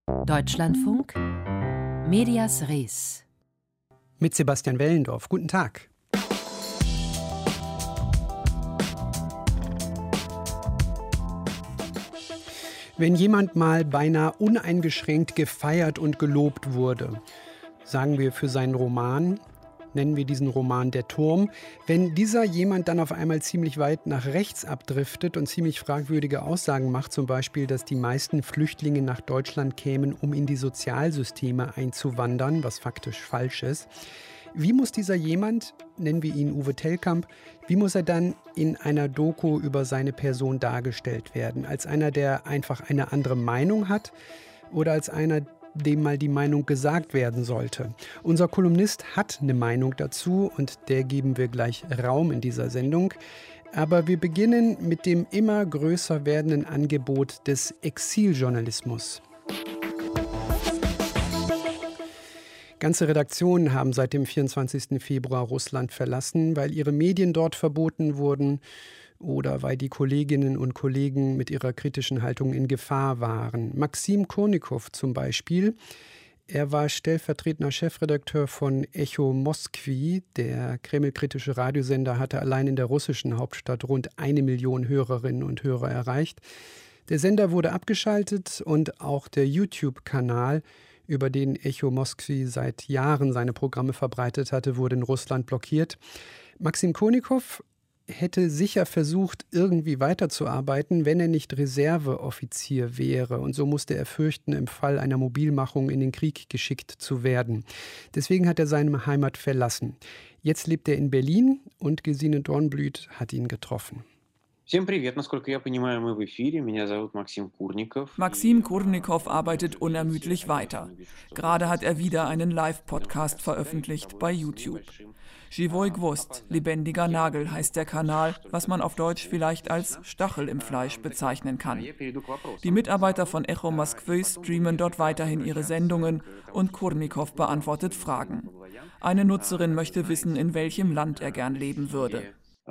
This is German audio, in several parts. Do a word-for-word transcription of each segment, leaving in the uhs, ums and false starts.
Deutschlandfunk, Medias Res. Mit Sebastian Wellendorf. Guten Tag. Wenn jemand mal beinahe uneingeschränkt gefeiert und gelobt wurde, sagen wir für seinen Roman, nennen wir diesen Roman Der Turm, wenn dieser jemand dann auf einmal ziemlich weit nach rechts abdriftet und ziemlich fragwürdige Aussagen macht, zum Beispiel, dass die meisten Flüchtlinge nach Deutschland kämen, um in die Sozialsysteme einzuwandern, was faktisch falsch ist, wie muss dieser jemand, nennen wir ihn Uwe Tellkamp, wie muss er dann in einer Doku über seine Person dargestellt werden? Als einer, der einfach eine andere Meinung hat oder als einer, dem mal die Meinung gesagt werden sollte? Unser Kolumnist hat eine Meinung dazu und der geben wir gleich Raum in dieser Sendung. Aber wir beginnen mit dem immer größer werdenden Angebot des Exiljournalismus. Ganze Redaktionen haben seit dem vierundzwanzigsten Februar Russland verlassen, weil ihre Medien dort verboten wurden oder weil die Kolleginnen und Kollegen mit ihrer kritischen Haltung in Gefahr waren. Maxim Kurnikow zum Beispiel. Er war stellvertretender Chefredakteur von Echo Moskwi. Der kremlkritische Radiosender hatte allein in der russischen Hauptstadt rund eine Million Hörerinnen und Hörer erreicht. Der Sender wurde abgeschaltet und auch der YouTube-Kanal, über den Echo Moskwi seit Jahren seine Programme verbreitet hatte, wurde in Russland blockiert. Maxim Kurnikow hätte sicher versucht, irgendwie weiterzuarbeiten, wenn er nicht Reserveoffizier wäre. Und so musste er fürchten, im Fall einer Mobilmachung in den Krieg geschickt zu werden. Deswegen hat er seine Heimat verlassen. Jetzt lebt er in Berlin und Gesine Dornblüt hat ihn getroffen. Всем привет, насколько я понимаю, мы в эфире. Меня зовут Максим Курников. Maxim Kurnikow arbeitet unermüdlich weiter. Gerade hat er wieder einen Live-Podcast veröffentlicht bei YouTube. Живой гвоздь, lebendiger Nagel heißt der Kanal, was man auf Deutsch vielleicht als Stachel im Fleisch bezeichnen kann. Die Mitarbeiter von Echo Moskwy streamen dort weiterhin ihre Sendungen und Kurnikow beantwortet Fragen. Eine Nutzerin möchte wissen, in welchem Land er gern leben würde.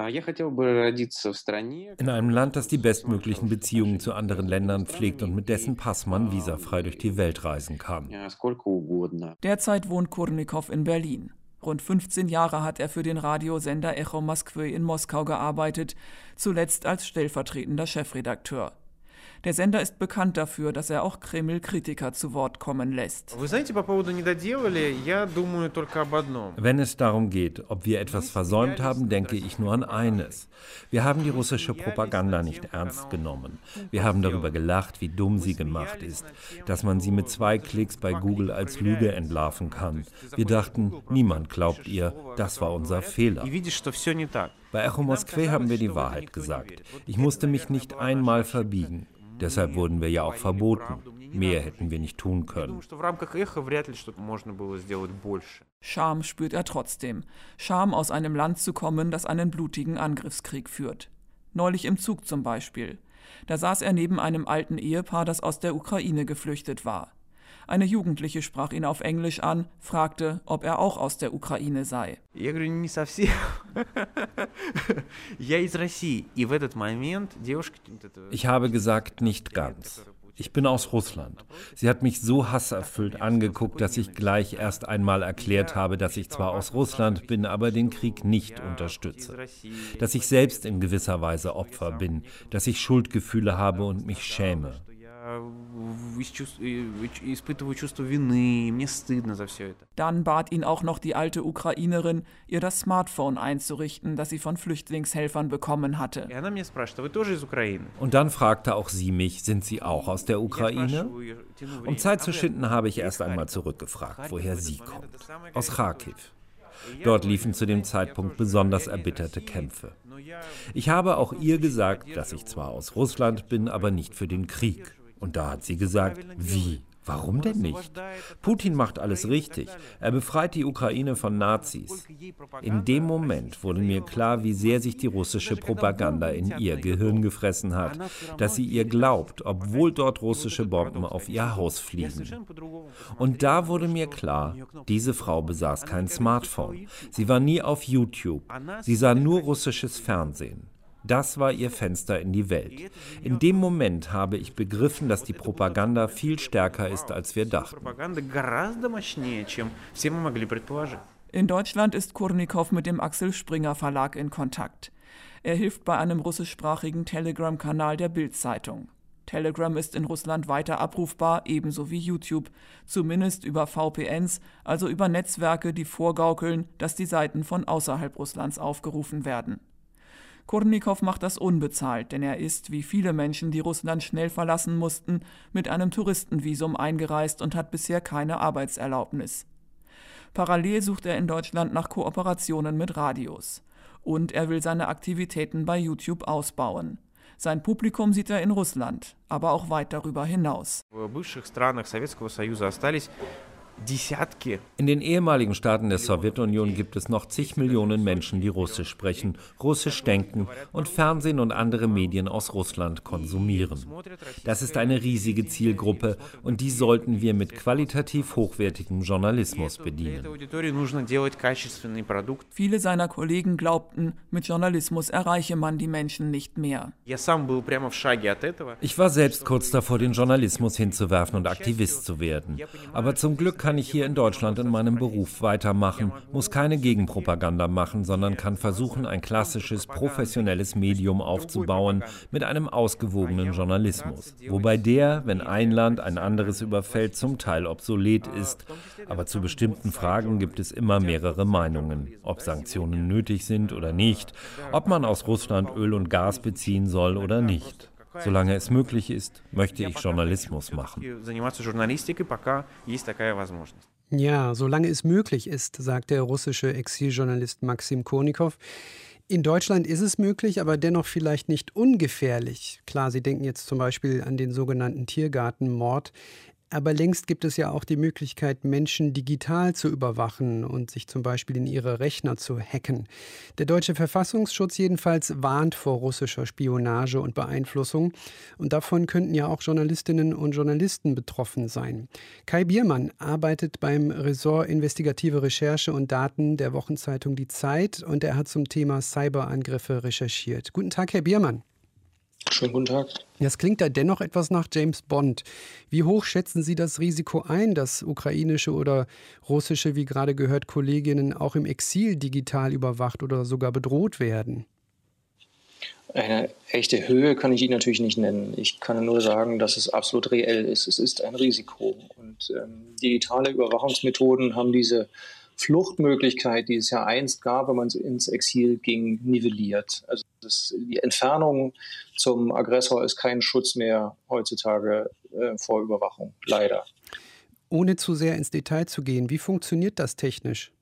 In einem Land, das die bestmöglichen Beziehungen zu anderen Ländern pflegt und mit dessen Pass man visafrei durch die Welt reisen kann. Derzeit wohnt Kurnikow in Berlin. Rund fünfzehn Jahre hat er für den Radiosender Echo Moskwy in Moskau gearbeitet, zuletzt als stellvertretender Chefredakteur. Der Sender ist bekannt dafür, dass er auch Kreml-Kritiker zu Wort kommen lässt. Wenn es darum geht, ob wir etwas versäumt haben, denke ich nur an eines. Wir haben die russische Propaganda nicht ernst genommen. Wir haben darüber gelacht, wie dumm sie gemacht ist, dass man sie mit zwei Klicks bei Google als Lüge entlarven kann. Wir dachten, niemand glaubt ihr, das war unser Fehler. Bei Echo Moskwy haben wir die Wahrheit gesagt. Ich musste mich nicht einmal verbiegen. Deshalb wurden wir ja auch verboten. Mehr hätten wir nicht tun können. Scham spürt er trotzdem. Scham, aus einem Land zu kommen, das einen blutigen Angriffskrieg führt. Neulich im Zug zum Beispiel. Da saß er neben einem alten Ehepaar, das aus der Ukraine geflüchtet war. Eine Jugendliche sprach ihn auf Englisch an, fragte, ob er auch aus der Ukraine sei. Ich habe gesagt, nicht ganz. Ich bin aus Russland. Sie hat mich so hasserfüllt angeguckt, dass ich gleich erst einmal erklärt habe, dass ich zwar aus Russland bin, aber den Krieg nicht unterstütze. Dass ich selbst in gewisser Weise Opfer bin, dass ich Schuldgefühle habe und mich schäme. Dann bat ihn auch noch die alte Ukrainerin, ihr das Smartphone einzurichten, das sie von Flüchtlingshelfern bekommen hatte. Und dann fragte auch sie mich, sind Sie auch aus der Ukraine? Um Zeit zu schinden, habe ich erst einmal zurückgefragt, woher sie kommt. Aus Kharkiv. Dort liefen zu dem Zeitpunkt besonders erbitterte Kämpfe. Ich habe auch ihr gesagt, dass ich zwar aus Russland bin, aber nicht für den Krieg. Und da hat sie gesagt, wie? Warum denn nicht? Putin macht alles richtig. Er befreit die Ukraine von Nazis. In dem Moment wurde mir klar, wie sehr sich die russische Propaganda in ihr Gehirn gefressen hat, dass sie ihr glaubt, obwohl dort russische Bomben auf ihr Haus fliegen. Und da wurde mir klar, diese Frau besaß kein Smartphone. Sie war nie auf YouTube. Sie sah nur russisches Fernsehen. Das war ihr Fenster in die Welt. In dem Moment habe ich begriffen, dass die Propaganda viel stärker ist, als wir dachten. In Deutschland ist Kurnikow mit dem Axel Springer Verlag in Kontakt. Er hilft bei einem russischsprachigen Telegram-Kanal der Bild-Zeitung. Telegram ist in Russland weiter abrufbar, ebenso wie YouTube, zumindest über V P Ns, also über Netzwerke, die vorgaukeln, dass die Seiten von außerhalb Russlands aufgerufen werden. Kurnikow macht das unbezahlt, denn er ist, wie viele Menschen, die Russland schnell verlassen mussten, mit einem Touristenvisum eingereist und hat bisher keine Arbeitserlaubnis. Parallel sucht er in Deutschland nach Kooperationen mit Radios. Und er will seine Aktivitäten bei YouTube ausbauen. Sein Publikum sieht er in Russland, aber auch weit darüber hinaus. In den ehemaligen Staaten der Sowjetunion gibt es noch zig Millionen Menschen, die Russisch sprechen, Russisch denken und Fernsehen und andere Medien aus Russland konsumieren. Das ist eine riesige Zielgruppe und die sollten wir mit qualitativ hochwertigem Journalismus bedienen. Viele seiner Kollegen glaubten, mit Journalismus erreiche man die Menschen nicht mehr. Ich war selbst kurz davor, den Journalismus hinzuwerfen und Aktivist zu werden. Aber zum Glück kann ich hier in Deutschland in meinem Beruf weitermachen, muss keine Gegenpropaganda machen, sondern kann versuchen, ein klassisches, professionelles Medium aufzubauen mit einem ausgewogenen Journalismus. Wobei der, wenn ein Land ein anderes überfällt, zum Teil obsolet ist. Aber zu bestimmten Fragen gibt es immer mehrere Meinungen. Ob Sanktionen nötig sind oder nicht, ob man aus Russland Öl und Gas beziehen soll oder nicht. Solange es möglich ist, möchte ich Journalismus machen. Ja, solange es möglich ist, sagt der russische Exiljournalist Maxim Kurnikow. In Deutschland ist es möglich, aber dennoch vielleicht nicht ungefährlich. Klar, Sie denken jetzt zum Beispiel an den sogenannten Tiergartenmord. Aber längst gibt es ja auch die Möglichkeit, Menschen digital zu überwachen und sich zum Beispiel in ihre Rechner zu hacken. Der deutsche Verfassungsschutz jedenfalls warnt vor russischer Spionage und Beeinflussung. Und davon könnten ja auch Journalistinnen und Journalisten betroffen sein. Kai Biermann arbeitet beim Ressort Investigative Recherche und Daten der Wochenzeitung Die Zeit und er hat zum Thema Cyberangriffe recherchiert. Guten Tag, Herr Biermann. Schönen guten Tag. Das klingt da dennoch etwas nach James Bond. Wie hoch schätzen Sie das Risiko ein, dass ukrainische oder russische, wie gerade gehört, Kolleginnen auch im Exil digital überwacht oder sogar bedroht werden? Eine echte Höhe kann ich Ihnen natürlich nicht nennen. Ich kann nur sagen, dass es absolut reell ist. Es ist ein Risiko. Und ähm, digitale Überwachungsmethoden haben diese Fluchtmöglichkeit, die es ja einst gab, wenn man ins Exil ging, nivelliert. Also das, die Entfernung zum Aggressor ist kein Schutz mehr heutzutage äh, vor Überwachung, leider. Ohne zu sehr ins Detail zu gehen, wie funktioniert das technisch?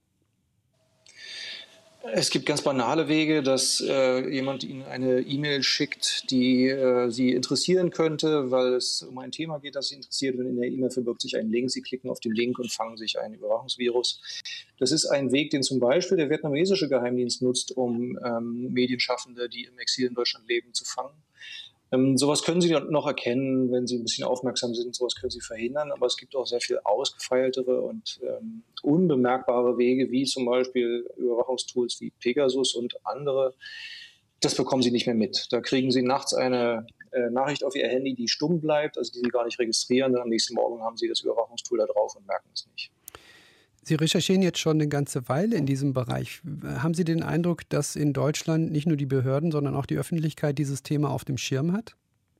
Es gibt ganz banale Wege, dass äh, jemand Ihnen eine E-Mail schickt, die äh, Sie interessieren könnte, weil es um ein Thema geht, das Sie interessiert. Und in der E-Mail verbirgt sich ein Link. Sie klicken auf den Link und fangen sich ein Überwachungsvirus. Das ist ein Weg, den zum Beispiel der vietnamesische Geheimdienst nutzt, um ähm, Medienschaffende, die im Exil in Deutschland leben, zu fangen. Ähm, sowas können Sie noch erkennen, wenn Sie ein bisschen aufmerksam sind. Sowas können Sie verhindern. Aber es gibt auch sehr viel ausgefeiltere und ähm, unbemerkbare Wege, wie zum Beispiel Überwachungstools wie Pegasus und andere. Das bekommen Sie nicht mehr mit. Da kriegen Sie nachts eine äh, Nachricht auf Ihr Handy, die stumm bleibt, also die Sie gar nicht registrieren. Dann am nächsten Morgen haben Sie das Überwachungstool da drauf und merken es nicht. Sie recherchieren jetzt schon eine ganze Weile in diesem Bereich. Haben Sie den Eindruck, dass in Deutschland nicht nur die Behörden, sondern auch die Öffentlichkeit dieses Thema auf dem Schirm hat?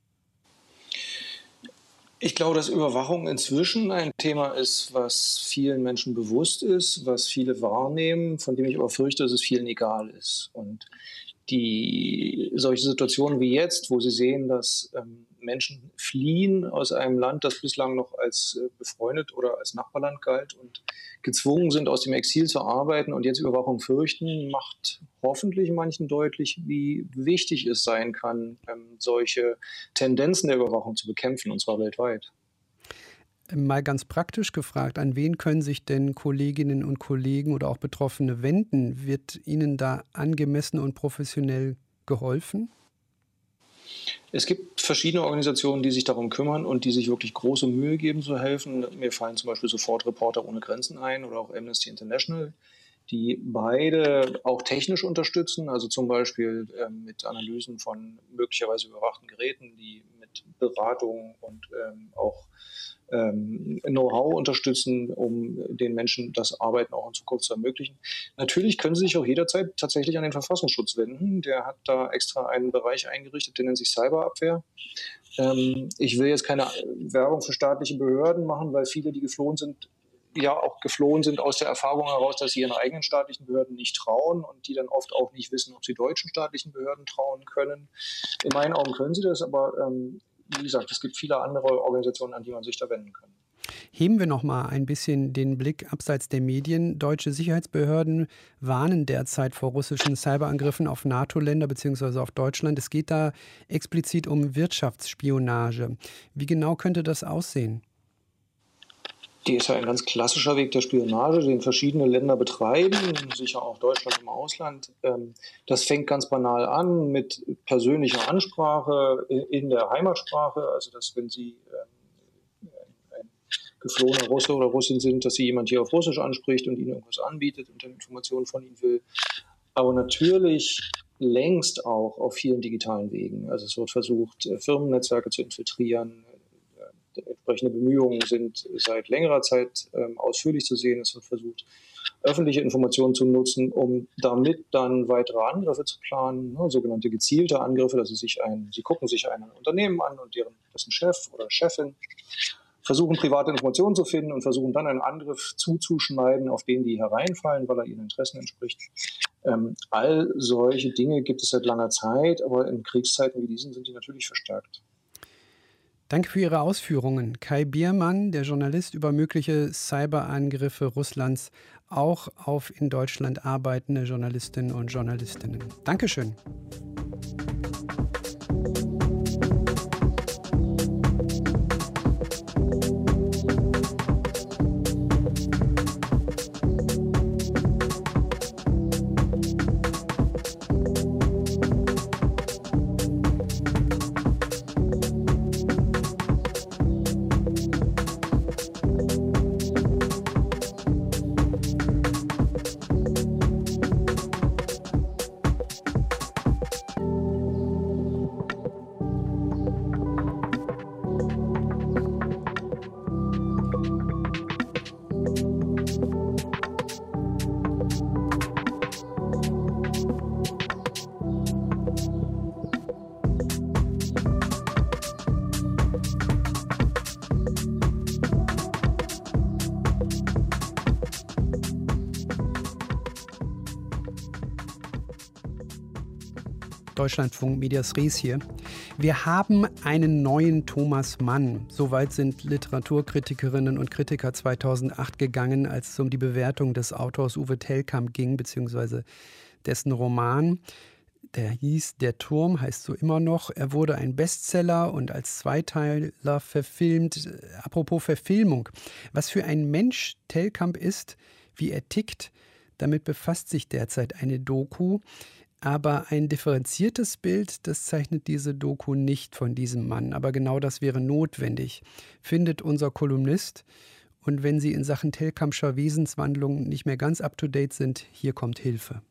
Ich glaube, dass Überwachung inzwischen ein Thema ist, was vielen Menschen bewusst ist, was viele wahrnehmen, von dem ich aber fürchte, dass es vielen egal ist. Und die solche Situationen wie jetzt, wo Sie sehen, dass ähm, Menschen fliehen aus einem Land, das bislang noch als äh, befreundet oder als Nachbarland galt und gezwungen sind, aus dem Exil zu arbeiten und jetzt Überwachung fürchten, macht hoffentlich manchen deutlich, wie wichtig es sein kann, ähm, solche Tendenzen der Überwachung zu bekämpfen, und zwar weltweit. Mal ganz praktisch gefragt, an wen können sich denn Kolleginnen und Kollegen oder auch Betroffene wenden? Wird Ihnen da angemessen und professionell geholfen? Es gibt verschiedene Organisationen, die sich darum kümmern und die sich wirklich große Mühe geben zu helfen. Mir fallen zum Beispiel sofort Reporter ohne Grenzen ein oder auch Amnesty International, die beide auch technisch unterstützen, also zum Beispiel ähm, mit Analysen von möglicherweise überwachten Geräten, die mit Beratung und ähm, auch ähm, Know-how unterstützen, um den Menschen das Arbeiten auch in Zukunft zu ermöglichen. Natürlich können sie sich auch jederzeit tatsächlich an den Verfassungsschutz wenden. Der hat da extra einen Bereich eingerichtet, der nennt sich Cyberabwehr. Ähm, ich will jetzt keine Werbung für staatliche Behörden machen, weil viele, die geflohen sind, ja auch geflohen sind aus der Erfahrung heraus, dass sie ihren eigenen staatlichen Behörden nicht trauen und die dann oft auch nicht wissen, ob sie deutschen staatlichen Behörden trauen können. In meinen Augen können sie das, aber ähm, wie gesagt, es gibt viele andere Organisationen, an die man sich da wenden kann. Heben wir noch mal ein bisschen den Blick abseits der Medien. Deutsche Sicherheitsbehörden warnen derzeit vor russischen Cyberangriffen auf NATO-Länder bzw. auf Deutschland. Es geht da explizit um Wirtschaftsspionage. Wie genau könnte das aussehen? Die ist ja ein ganz klassischer Weg der Spionage, den verschiedene Länder betreiben, sicher auch Deutschland im Ausland. Das fängt ganz banal an mit persönlicher Ansprache in der Heimatsprache, also dass wenn Sie ein geflohener Russe oder Russin sind, dass Sie jemand hier auf Russisch anspricht und Ihnen irgendwas anbietet und dann Informationen von Ihnen will. Aber natürlich längst auch auf vielen digitalen Wegen. Also es wird versucht, Firmennetzwerke zu infiltrieren. Entsprechende Bemühungen sind seit längerer Zeit ähm, ausführlich zu sehen. Es wird versucht, öffentliche Informationen zu nutzen, um damit dann weitere Angriffe zu planen, ne, sogenannte gezielte Angriffe. Dass sie, sich ein, sie gucken sich ein Unternehmen an und deren, dessen Chef oder Chefin, versuchen private Informationen zu finden und versuchen dann einen Angriff zuzuschneiden, auf den die hereinfallen, weil er ihren Interessen entspricht. Ähm, all solche Dinge gibt es seit langer Zeit, aber in Kriegszeiten wie diesen sind die natürlich verstärkt. Danke für Ihre Ausführungen. Kai Biermann, der Journalist über mögliche Cyberangriffe Russlands, auch auf in Deutschland arbeitende Journalistinnen und Journalistinnen. Dankeschön. Deutschlandfunk Medias Res hier. Wir haben einen neuen Thomas Mann. Soweit sind Literaturkritikerinnen und Kritiker zweitausendacht gegangen, als es um die Bewertung des Autors Uwe Tellkamp ging, beziehungsweise dessen Roman. Der hieß Der Turm, heißt so immer noch. Er wurde ein Bestseller und als Zweiteiler verfilmt. Apropos Verfilmung. Was für ein Mensch Tellkamp ist, wie er tickt, damit befasst sich derzeit eine Doku. Aber ein differenziertes Bild, das zeichnet diese Doku nicht von diesem Mann. Aber genau das wäre notwendig, findet unser Kolumnist. Und wenn Sie in Sachen Tellkampscher Wesenswandlung nicht mehr ganz up-to-date sind, hier kommt Hilfe.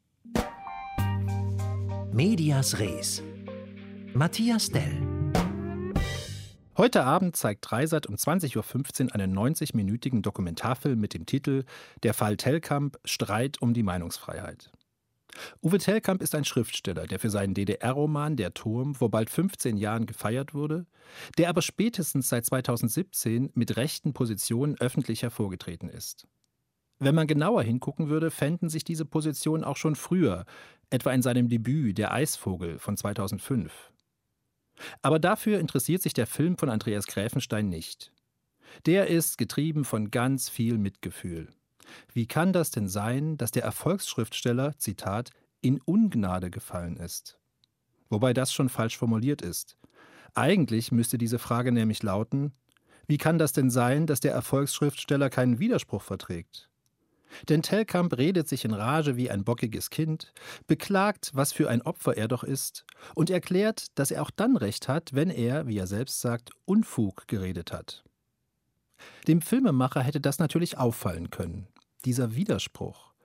Medias Res. Matthias Dell. Heute Abend zeigt Dreisat um zwanzig Uhr fünfzehn einen neunzig-minütigen Dokumentarfilm mit dem Titel Der Fall Tellkamp – Streit um die Meinungsfreiheit. Uwe Tellkamp ist ein Schriftsteller, der für seinen D D R-Roman Der Turm vor bald fünfzehn Jahren gefeiert wurde, der aber spätestens seit zweitausendsiebzehn mit rechten Positionen öffentlich hervorgetreten ist. Wenn man genauer hingucken würde, fänden sich diese Positionen auch schon früher, etwa in seinem Debüt Der Eisvogel von zweitausendfünf. Aber dafür interessiert sich der Film von Andreas Gräfenstein nicht. Der ist getrieben von ganz viel Mitgefühl. Wie kann das denn sein, dass der Erfolgsschriftsteller, Zitat, in Ungnade gefallen ist? Wobei das schon falsch formuliert ist. Eigentlich müsste diese Frage nämlich lauten, wie kann das denn sein, dass der Erfolgsschriftsteller keinen Widerspruch verträgt? Denn Tellkamp redet sich in Rage wie ein bockiges Kind, beklagt, was für ein Opfer er doch ist und erklärt, dass er auch dann recht hat, wenn er, wie er selbst sagt, Unfug geredet hat. Dem Filmemacher hätte das natürlich auffallen können. Dieser Widerspruch.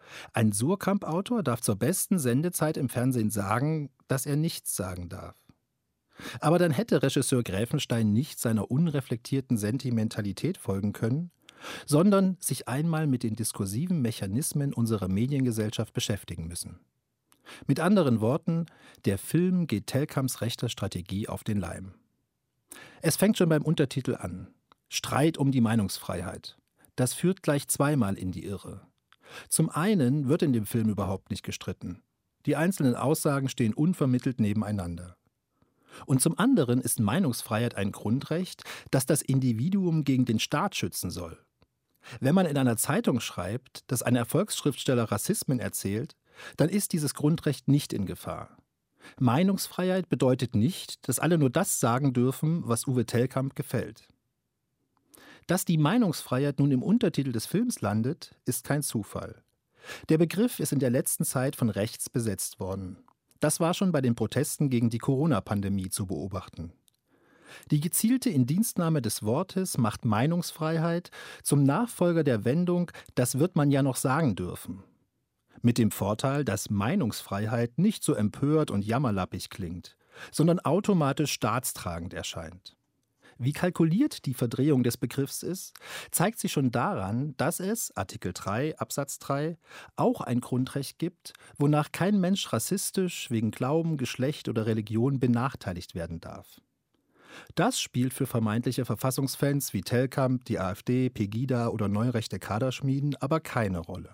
Ein Surkamp-Autor darf zur besten Sendezeit im Fernsehen sagen, dass er nichts sagen darf. Aber dann hätte Regisseur Gräfenstein nicht seiner unreflektierten Sentimentalität folgen können, sondern sich einmal mit den diskursiven Mechanismen unserer Mediengesellschaft beschäftigen müssen. Mit anderen Worten, der Film geht Tellkamps rechter Strategie auf den Leim. Es fängt schon beim Untertitel an. Streit um die Meinungsfreiheit. Das führt gleich zweimal in die Irre. Zum einen wird in dem Film überhaupt nicht gestritten. Die einzelnen Aussagen stehen unvermittelt nebeneinander. Und zum anderen ist Meinungsfreiheit ein Grundrecht, das das Individuum gegen den Staat schützen soll. Wenn man in einer Zeitung schreibt, dass ein Erfolgsschriftsteller Rassismen erzählt, dann ist dieses Grundrecht nicht in Gefahr. Meinungsfreiheit bedeutet nicht, dass alle nur das sagen dürfen, was Uwe Tellkamp gefällt. Dass die Meinungsfreiheit nun im Untertitel des Films landet, ist kein Zufall. Der Begriff ist in der letzten Zeit von rechts besetzt worden. Das war schon bei den Protesten gegen die Corona-Pandemie zu beobachten. Die gezielte Indienstnahme des Wortes macht Meinungsfreiheit zum Nachfolger der Wendung, das wird man ja noch sagen dürfen. Mit dem Vorteil, dass Meinungsfreiheit nicht so empört und jammerlappig klingt, sondern automatisch staatstragend erscheint. Wie kalkuliert die Verdrehung des Begriffs ist, zeigt sich schon daran, dass es, Artikel drei Absatz drei, auch ein Grundrecht gibt, wonach kein Mensch rassistisch wegen Glauben, Geschlecht oder Religion benachteiligt werden darf. Das spielt für vermeintliche Verfassungsfans wie Tellkamp, die AfD, Pegida oder neurechte Kaderschmieden aber keine Rolle.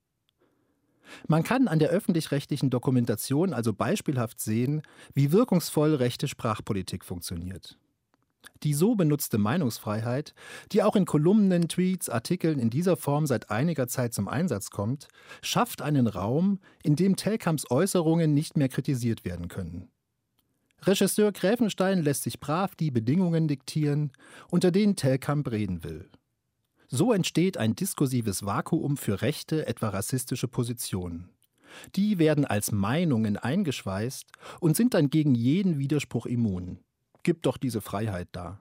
Man kann an der öffentlich-rechtlichen Dokumentation also beispielhaft sehen, wie wirkungsvoll rechte Sprachpolitik funktioniert. Die so benutzte Meinungsfreiheit, die auch in Kolumnen, Tweets, Artikeln in dieser Form seit einiger Zeit zum Einsatz kommt, schafft einen Raum, in dem Tellkamps Äußerungen nicht mehr kritisiert werden können. Regisseur Gräfenstein lässt sich brav die Bedingungen diktieren, unter denen Tellkamp reden will. So entsteht ein diskursives Vakuum für rechte, etwa rassistische Positionen. Die werden als Meinungen eingeschweißt und sind dann gegen jeden Widerspruch immun. Gibt doch diese Freiheit da.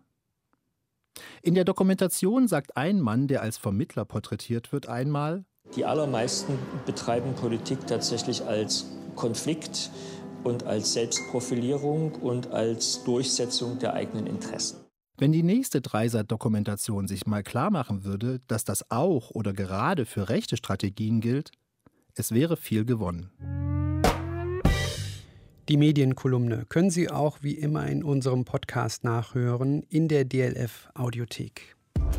In der Dokumentation sagt ein Mann, der als Vermittler porträtiert wird, einmal: Die allermeisten betreiben Politik tatsächlich als Konflikt und als Selbstprofilierung und als Durchsetzung der eigenen Interessen. Wenn die nächste Dreisat-Dokumentation sich mal klar machen würde, dass das auch oder gerade für rechte Strategien gilt, es wäre viel gewonnen. Die Medienkolumne können Sie auch wie immer in unserem Podcast nachhören in der D L F-Audiothek.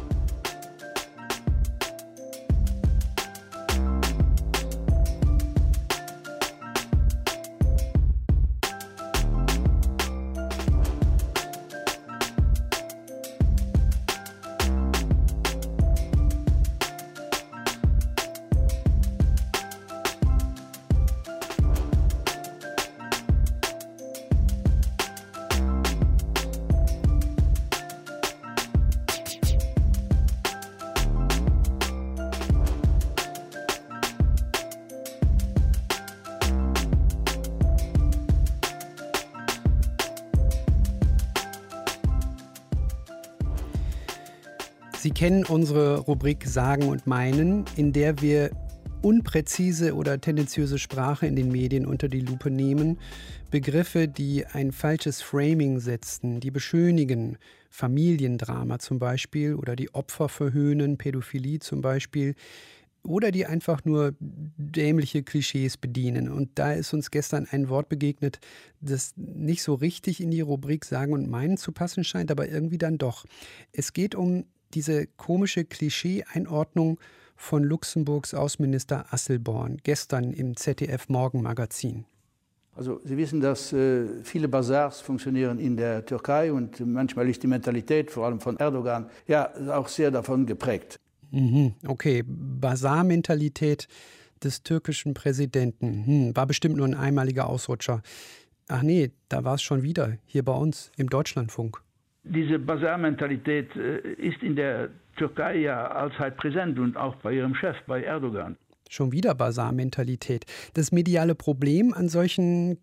Sie kennen unsere Rubrik Sagen und Meinen, in der wir unpräzise oder tendenziöse Sprache in den Medien unter die Lupe nehmen, Begriffe, die ein falsches Framing setzen, die beschönigen, Familiendrama zum Beispiel, oder die Opfer verhöhnen, Pädophilie zum Beispiel, oder die einfach nur dämliche Klischees bedienen. Und da ist uns gestern ein Wort begegnet, das nicht so richtig in die Rubrik Sagen und Meinen zu passen scheint, aber irgendwie dann doch. Es geht um diese komische Klischee-Einordnung von Luxemburgs Außenminister Asselborn, gestern im Z D F-Morgenmagazin. Also Sie wissen, dass äh, viele Bazars funktionieren in der Türkei und manchmal ist die Mentalität, vor allem von Erdogan, ja auch sehr davon geprägt. Mhm, okay, Bazar-Mentalität des türkischen Präsidenten. Hm, war bestimmt nur ein einmaliger Ausrutscher. Ach nee, da war es schon wieder, hier bei uns im Deutschlandfunk. Diese Bazar-Mentalität äh, ist in der Türkei ja allzeit präsent und auch bei ihrem Chef, bei Erdogan. Schon wieder Bazar-Mentalität. Das mediale Problem an solchen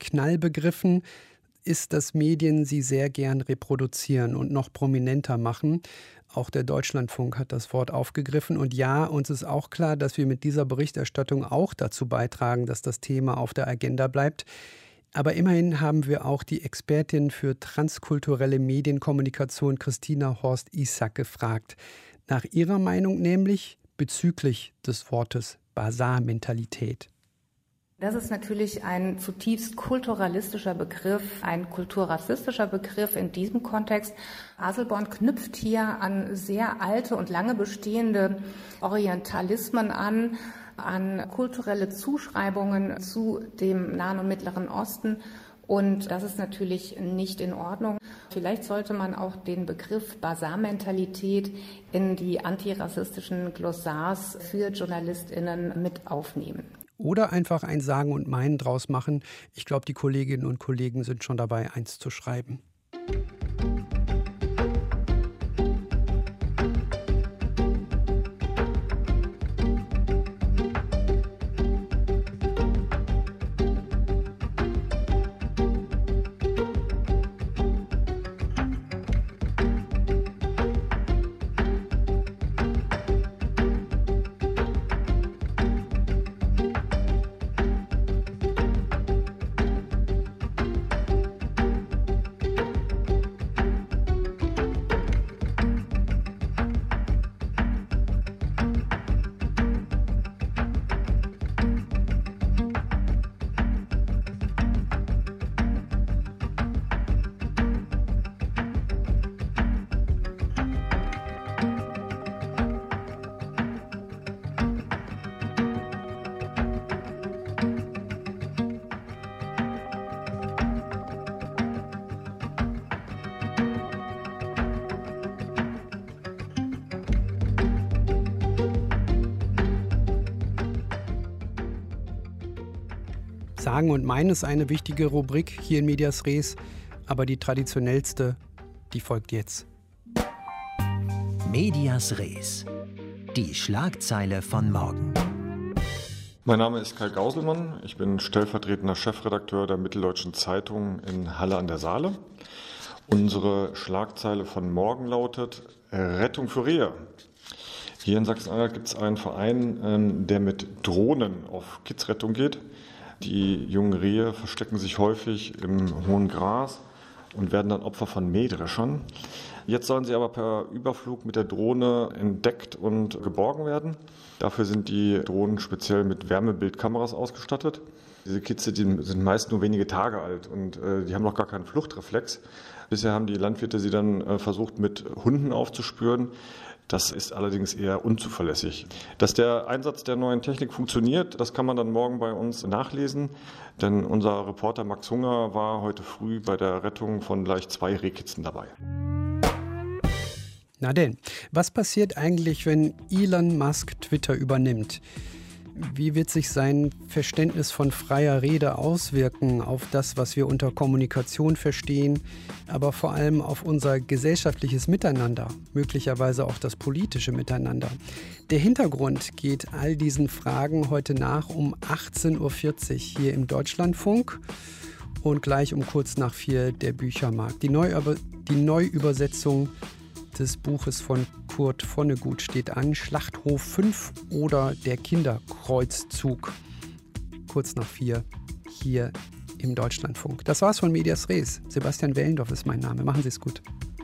Knallbegriffen ist, dass Medien sie sehr gern reproduzieren und noch prominenter machen. Auch der Deutschlandfunk hat das Wort aufgegriffen. Und ja, uns ist auch klar, dass wir mit dieser Berichterstattung auch dazu beitragen, dass das Thema auf der Agenda bleibt. Aber immerhin haben wir auch die Expertin für transkulturelle Medienkommunikation Christina Horst-Issack gefragt. Nach ihrer Meinung nämlich bezüglich des Wortes Basar-Mentalität. Das ist natürlich ein zutiefst kulturalistischer Begriff, ein kulturrassistischer Begriff in diesem Kontext. Asselborn knüpft hier an sehr alte und lange bestehende Orientalismen an, an kulturelle Zuschreibungen zu dem Nahen und Mittleren Osten. Und das ist natürlich nicht in Ordnung. Vielleicht sollte man auch den Begriff Basar-Mentalität in die antirassistischen Glossars für JournalistInnen mit aufnehmen. Oder einfach ein Sagen und Meinen draus machen. Ich glaube, die Kolleginnen und Kollegen sind schon dabei, eins zu schreiben. Sagen und Meinen ist eine wichtige Rubrik hier in Medias Res, aber die traditionellste, die folgt jetzt. Medias Res. Die Schlagzeile von morgen. Mein Name ist Kai Gauselmann. Ich bin stellvertretender Chefredakteur der Mitteldeutschen Zeitung in Halle an der Saale. Unsere Schlagzeile von morgen lautet Rettung für Rehe. Hier in Sachsen-Anhalt gibt es einen Verein, der mit Drohnen auf Kidsrettung geht. Die jungen Rehe verstecken sich häufig im hohen Gras und werden dann Opfer von Mähdreschern. Jetzt sollen sie aber per Überflug mit der Drohne entdeckt und geborgen werden. Dafür sind die Drohnen speziell mit Wärmebildkameras ausgestattet. Diese Kids die sind meist nur wenige Tage alt und äh, die haben noch gar keinen Fluchtreflex. Bisher haben die Landwirte sie dann äh, versucht, mit Hunden aufzuspüren. Das ist allerdings eher unzuverlässig. Dass der Einsatz der neuen Technik funktioniert, das kann man dann morgen bei uns nachlesen. Denn unser Reporter Max Hunger war heute früh bei der Rettung von gleich zwei Rehkitzen dabei. Na denn, was passiert eigentlich, wenn Elon Musk Twitter übernimmt? Wie wird sich sein Verständnis von freier Rede auswirken auf das, was wir unter Kommunikation verstehen, aber vor allem auf unser gesellschaftliches Miteinander, möglicherweise auch das politische Miteinander? Der Hintergrund geht all diesen Fragen heute nach um achtzehn Uhr vierzig hier im Deutschlandfunk und gleich um kurz nach vier der Büchermarkt. Die, Neuüber- die Neuübersetzung des Buches von Kurt Vonnegut steht an, Schlachthof fünf oder Der Kinderkreuzzug. Kurz nach vier hier im Deutschlandfunk. Das war's von Medias Res. Sebastian Wellendorf ist mein Name. Machen Sie es gut.